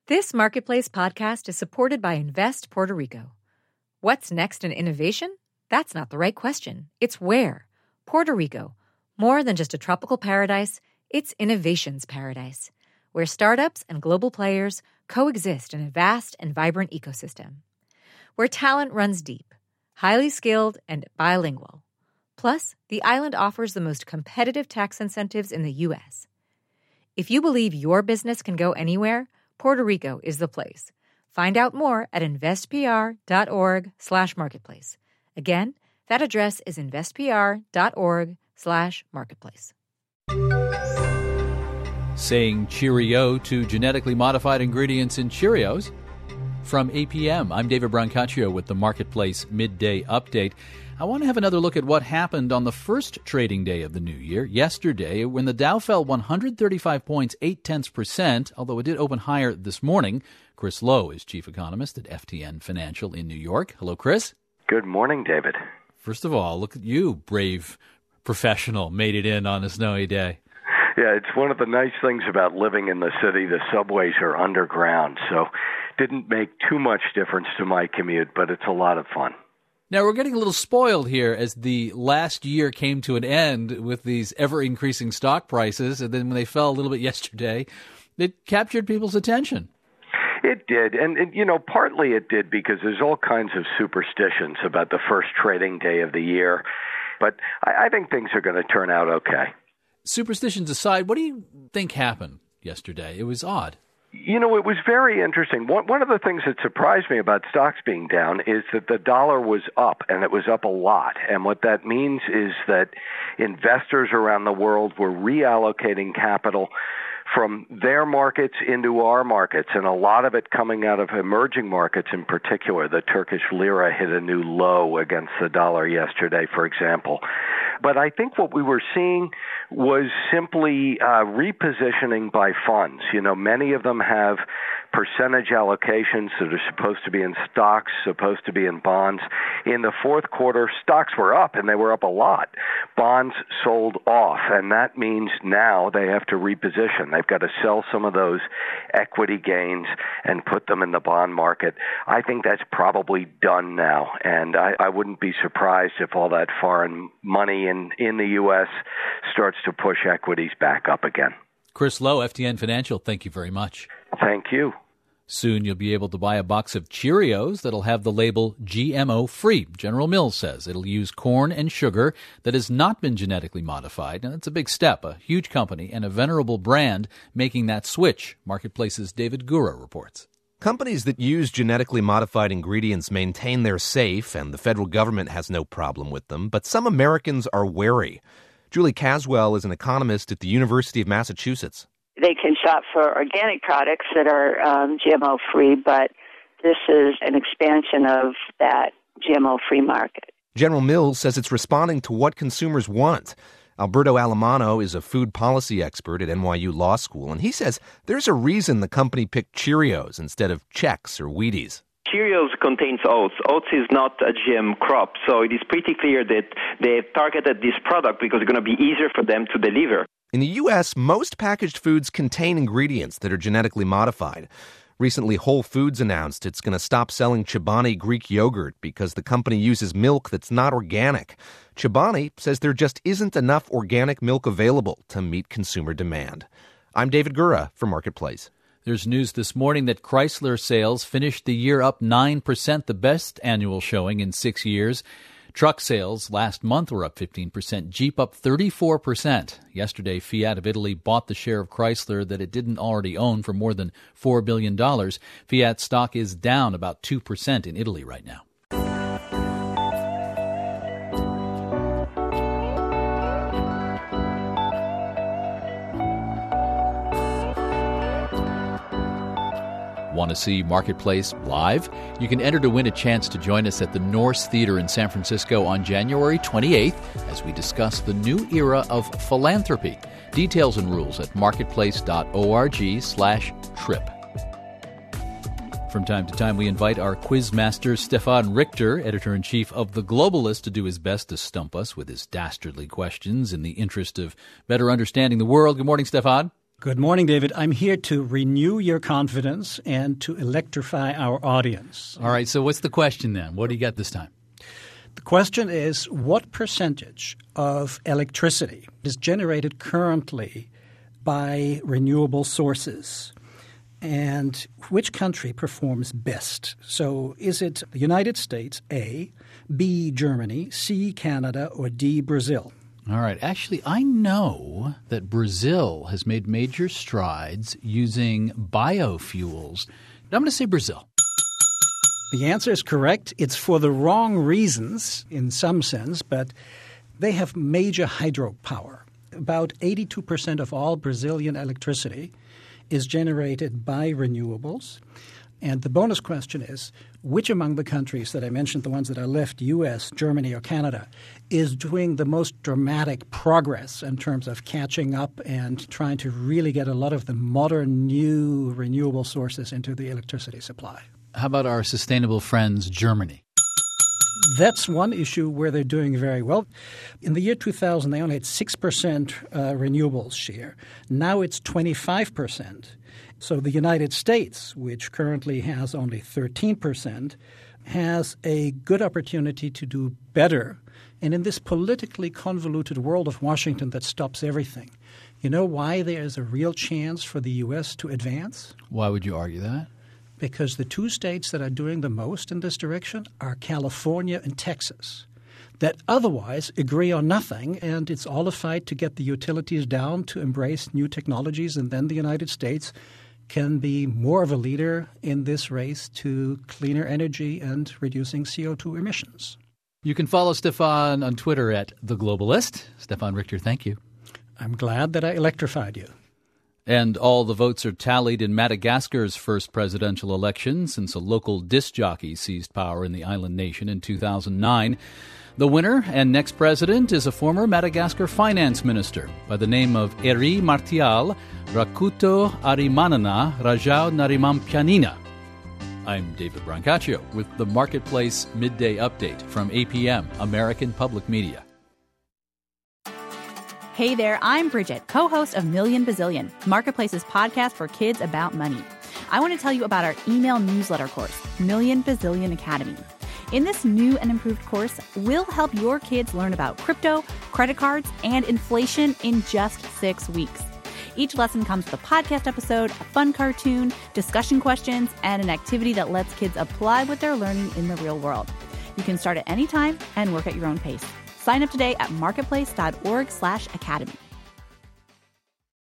This Marketplace podcast is supported by Invest Puerto Rico. What's next in innovation? That's not the right question. It's where. Puerto Rico. More than just a tropical paradise, it's innovation's paradise, where startups and global players coexist in a vast and vibrant ecosystem. Where talent runs deep, highly skilled, and bilingual. Plus, the island offers the most competitive tax incentives in the U.S. If you believe your business can go anywhere, Puerto Rico is the place. Find out more at investpr.org/marketplace. Again, that address is investpr.org/marketplace. Saying cheerio to genetically modified ingredients in Cheerios. From APM, I'm David Brancaccio with the Marketplace Midday Update. I want to have another look at what happened on the first trading day of the new year, yesterday, when the Dow fell 135 points, 0.8%, although it did open higher this morning. Chris Lowe is chief economist at FTN Financial in New York. Hello, Chris. Good morning, David. First of all, look at you, brave professional, made it in on a snowy day. Yeah, it's one of the nice things about living in the city. The subways are underground, so didn't make too much difference to my commute, but it's a lot of fun. Now, we're getting a little spoiled here as the last year came to an end with these ever-increasing stock prices, and then when they fell a little bit yesterday, it captured people's attention. It did, and partly it did because there's all kinds of superstitions about the first trading day of the year, but I think things are going to turn out okay. Superstitions aside, what do you think happened yesterday? It was odd. It was very interesting. One of the things that surprised me about stocks being down is that the dollar was up, and it was up a lot. And what that means is that investors around the world were reallocating capital from their markets into our markets, and a lot of it coming out of emerging markets in particular. The Turkish lira hit a new low against the dollar yesterday, for example. But I think what we were seeing was simply repositioning by funds. Many of them have percentage allocations that are supposed to be in stocks, supposed to be in bonds. In the fourth quarter, stocks were up, and they were up a lot. Bonds sold off, and that means now they have to reposition. They've got to sell some of those equity gains and put them in the bond market. I think that's probably done now, and I wouldn't be surprised if all that foreign money in the U.S. starts to push equities back up again. Chris Lowe, FTN Financial, thank you very much. Thank you. Soon you'll be able to buy a box of Cheerios that'll have the label GMO-free. General Mills says it'll use corn and sugar that has not been genetically modified. And it's a big step, a huge company and a venerable brand making that switch. Marketplace's David Gura reports. Companies that use genetically modified ingredients maintain they're safe, and the federal government has no problem with them. But some Americans are wary. Julie Caswell is an economist at the University of Massachusetts. They can shop for organic products that are GMO-free, but this is an expansion of that GMO-free market. General Mills says it's responding to what consumers want. Alberto Alemano is a food policy expert at NYU Law School, and he says there's a reason the company picked Cheerios instead of Chex or Wheaties. Cheerios contains oats. Oats is not a GM crop, so it is pretty clear that they targeted this product because it's going to be easier for them to deliver. In the U.S., most packaged foods contain ingredients that are genetically modified. Recently, Whole Foods announced it's going to stop selling Chobani Greek yogurt because the company uses milk that's not organic. Chobani says there just isn't enough organic milk available to meet consumer demand. I'm David Gura for Marketplace. There's news this morning that Chrysler sales finished the year up 9%, the best annual showing in 6 years. Truck sales last month were up 15%, Jeep up 34%. Yesterday, Fiat of Italy bought the share of Chrysler that it didn't already own for more than $4 billion. Fiat stock is down about 2% in Italy right now. Want to see Marketplace live? You can enter to win a chance to join us at the Norse Theater in San Francisco on January 28th as we discuss the new era of philanthropy. Details and rules at marketplace.org/trip. From time to time, we invite our quizmaster, Stefan Richter, editor-in-chief of The Globalist, to do his best to stump us with his dastardly questions in the interest of better understanding the world. Good morning, Stefan. Good morning, David. I'm here to renew your confidence and to electrify our audience. All right, so what's the question then? What do you got this time? The question is, what percentage of electricity is generated currently by renewable sources? And which country performs best? So is it the United States, A, B, Germany, C, Canada, or D, Brazil? All right. Actually, I know that Brazil has made major strides using biofuels. I'm going to say Brazil. The answer is correct. It's for the wrong reasons in some sense, but they have major hydropower. About 82% of all Brazilian electricity is generated by renewables. And the bonus question is, which among the countries that I mentioned, the ones that are left, U.S., Germany, or Canada, is doing the most dramatic progress in terms of catching up and trying to really get a lot of the modern, new renewable sources into the electricity supply? How about our sustainable friends, Germany? That's one issue where they're doing very well. In the year 2000, they only had 6% renewables share. Now it's 25%. So the United States, which currently has only 13%, has a good opportunity to do better. And in this politically convoluted world of Washington that stops everything, you know why there is a real chance for the U.S. to advance? Why would you argue that? Because the two states that are doing the most in this direction are California and Texas, that otherwise agree on nothing, and it's all a fight to get the utilities down to embrace new technologies, and then the United States can be more of a leader in this race to cleaner energy and reducing CO2 emissions. You can follow Stefan on Twitter at The Globalist. Stefan Richter, thank you. I'm glad that I electrified you. And all the votes are tallied in Madagascar's first presidential election since a local disc jockey seized power in the island nation in 2009. The winner and next president is a former Madagascar finance minister by the name of Eri Martial Rakuto Arimanana Rajau Narimampianina. I'm David Brancaccio with the Marketplace Midday Update from APM, American Public Media. Hey there, I'm Bridget, co-host of Million Bazillion, Marketplace's podcast for kids about money. I want to tell you about our email newsletter course, Million Bazillion Academy. In this new and improved course, we'll help your kids learn about crypto, credit cards, and inflation in just 6 weeks. Each lesson comes with a podcast episode, a fun cartoon, discussion questions, and an activity that lets kids apply what they're learning in the real world. You can start at any time and work at your own pace. Sign up today at marketplace.org/academy.